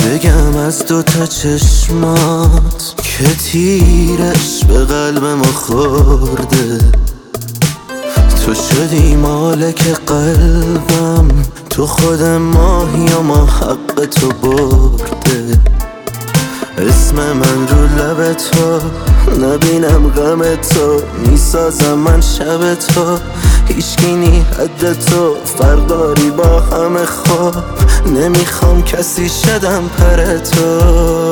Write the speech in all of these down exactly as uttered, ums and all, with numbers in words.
بگم از دوتا چشمات که تیرش به قلب ما خورده؟ تو شدی مالک قلبم، تو خود ماهی و ما حق تو برده. اسم من رو لب تو، نبینم غم تو، میسازم من شب تو. هیچکی نی حد تو، فرق داری با همه خواب. نمیخوام کسی شدم پر تو.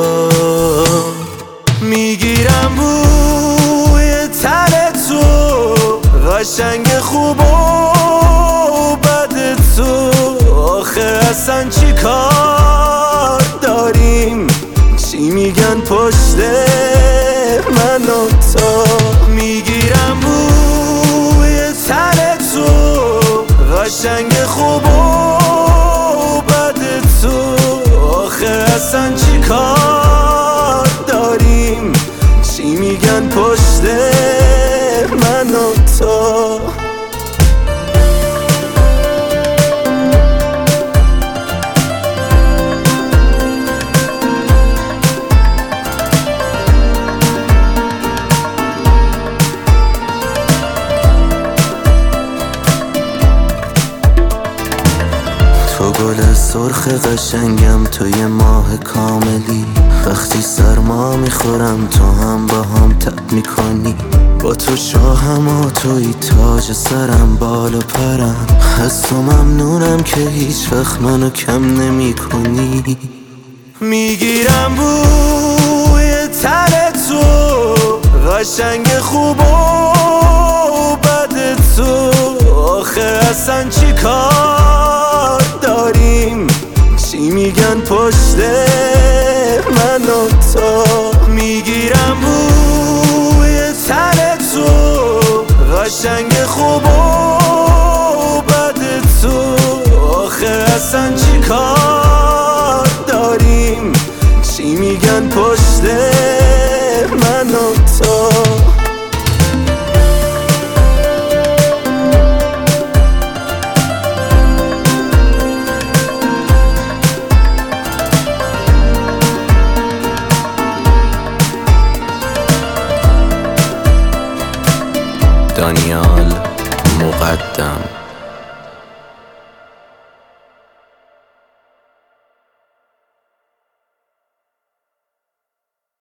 میگیرم بوی تن تو، قشنگ خوب و بد تو. آخه اصلا چی کار داریم؟ چی میگن پشت من و تو؟ میگیرم بوی تن تو، قشنگ خوب و بد تو. آخه اصلا چی کار داریم؟ چی میگن پشت من و تو؟ تو گل سرخ قشنگم، تو یه ماه کاملی. وقتی سرما میخورم تو هم با هم تب میکنی. با تو شاهم و توی تاج سرم، بال و پرم. از تو ممنونم که هیچ وقت منو کم نمی کنی. میگیرم بوی تن تو، قشنگ خوب و بد تو. آخه اصلا چی کار داریم؟ چی میگن پشت من و تو؟ میگیرم بوی تن تو، قشنگ خوب و بد تو. آخه اصلا